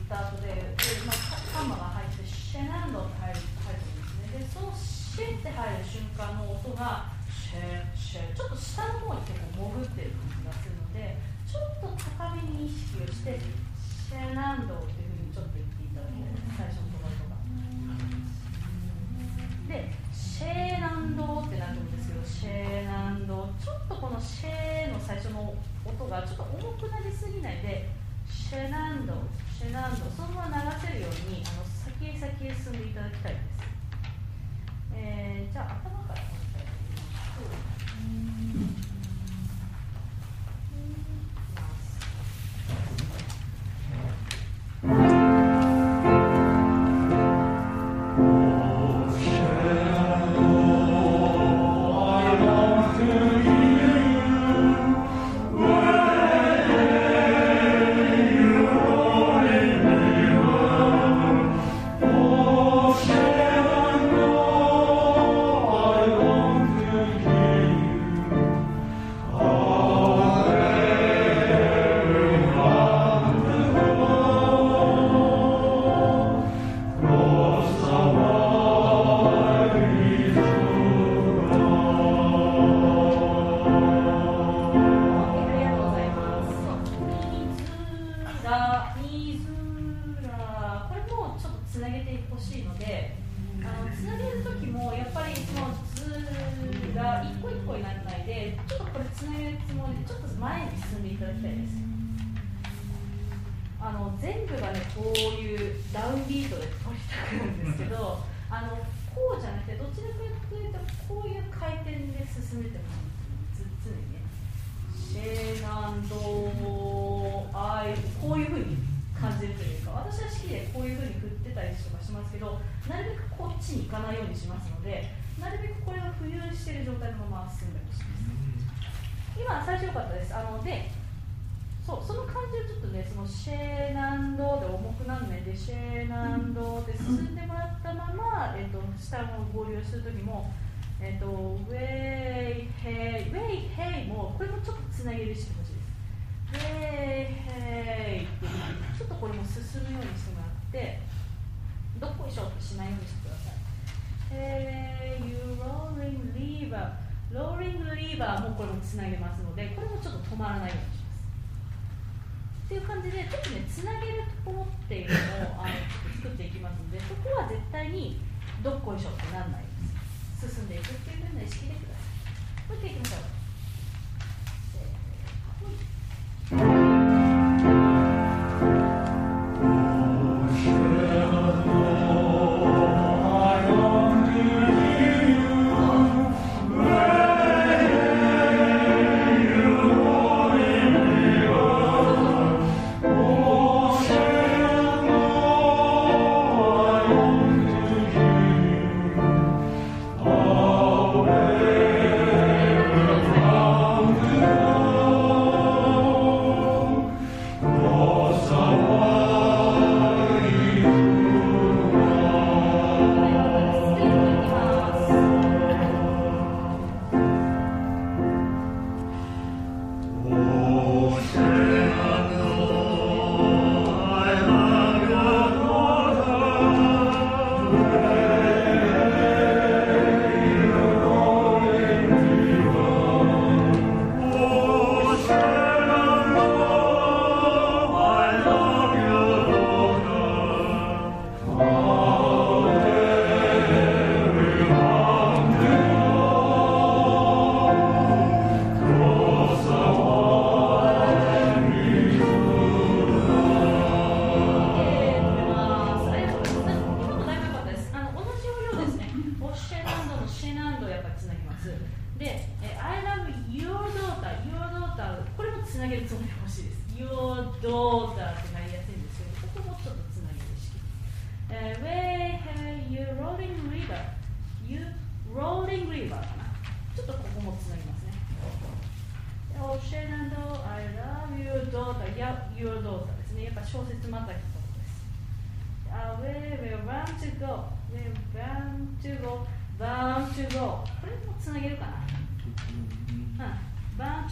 タートで、カンマが入ってシェナンドって入るんですね。でそのシェって入る瞬間の音がシェシェ、ちょっと下の方に結構潜ってる感じがするので、ちょっと高めに意識をしてシェナンドっていうふうにちょっと言っていただきたいです。最初のトマトがでシェーナンドってなるんですけど、シェーナンド、ちょっとこのシェーの最初の音がちょっと重くなりすぎないで、シェナンド、シェナンド、そのまま流せるように先へ先へ進んでいただきたいです。じゃあ頭からもう一回やってみましょう。全部がね、こういうダウンビートで取りたくるんですけど、こうじゃなくて、どちらかというとこういう回転で進めてほしい。常にね、シェーナンドアイ、こういう風に感じるというか、私は好きでこういう風に振ってたりとかしますけど、なるべくこっちに行かないようにしますので、なるべくこれが浮遊している状態のまま進んでほしいです。今最初良かったです。でその感じをちょっとね、そのシェーナンドで重くなるので、シェーナンドで進んでもらったまま、下の合流するときも、ウェイヘイ、ウェイヘイも、これもちょっとつなげる意識欲しいです。ウェイヘイってちょっとこれも進むようにしてもらって、どっこいしょってしないようにしてください。Hey, you rolling lever、ローリングリーバーもこれもつなげますので、これもちょっと止まらないようにします。っていう感じで、ちょっとね、つなげるところっていうのを作っていきますので、そこは絶対にどっこいしょってならないです。進んでいくっていうふうな意識でください。もう一回いきましょう。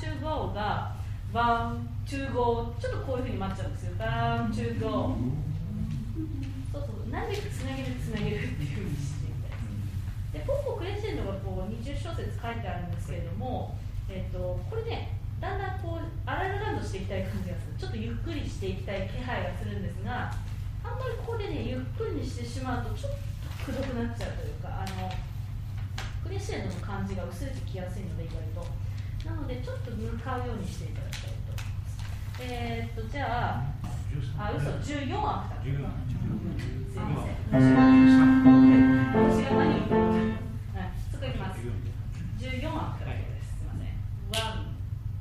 ちょっとこういうふうに待っちゃうんですよ。Bound to go そうそう、なるべくつなげるっていうふうにしていきたいです。で、ポッポクレッシェンドがこう20小節書いてあるんですけれども、これね、だんだんこうアララランドしていきたい感じがする。ちょっとゆっくりしていきたい気配がするんですが、あんまりここでね、ゆっくりにしてしまうとちょっとくどくなっちゃうというか、クレッシェンドの感じが薄れてきやすいので、意外と。なので、ちょっと向かうようにしていただきたいと思います。じゃあ、嘘、14アクター。すいません。私が何を言ってるのか。そこいきます。14アクターです。すいません。ワン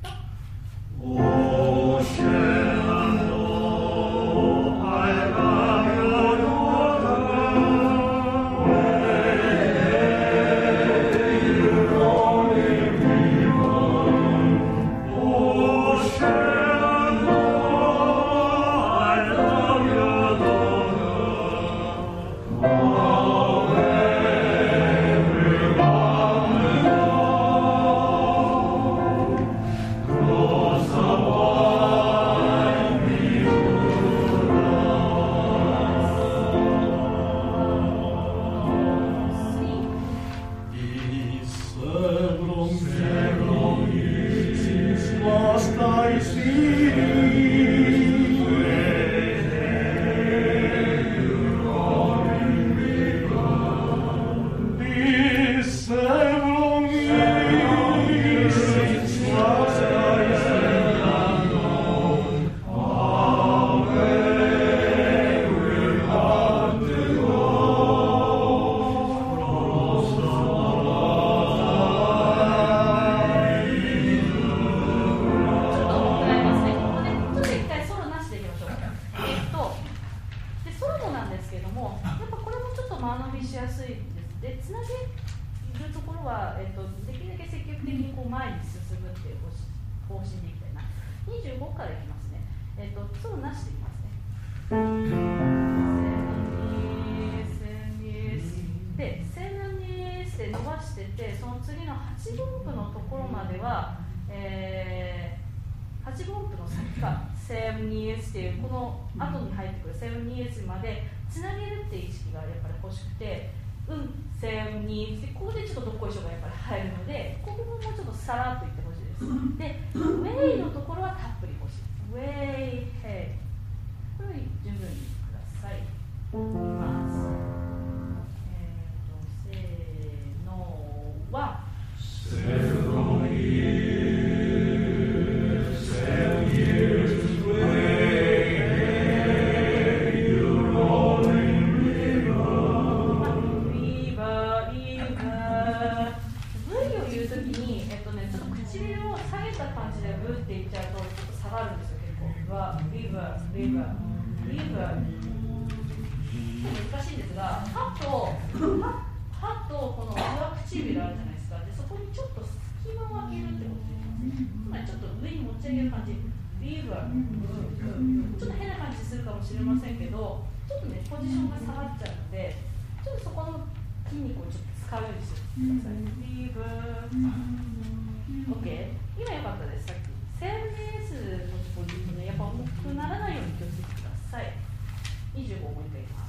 と。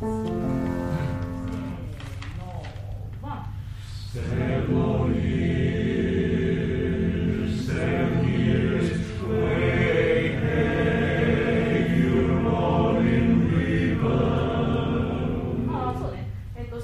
Ceremony.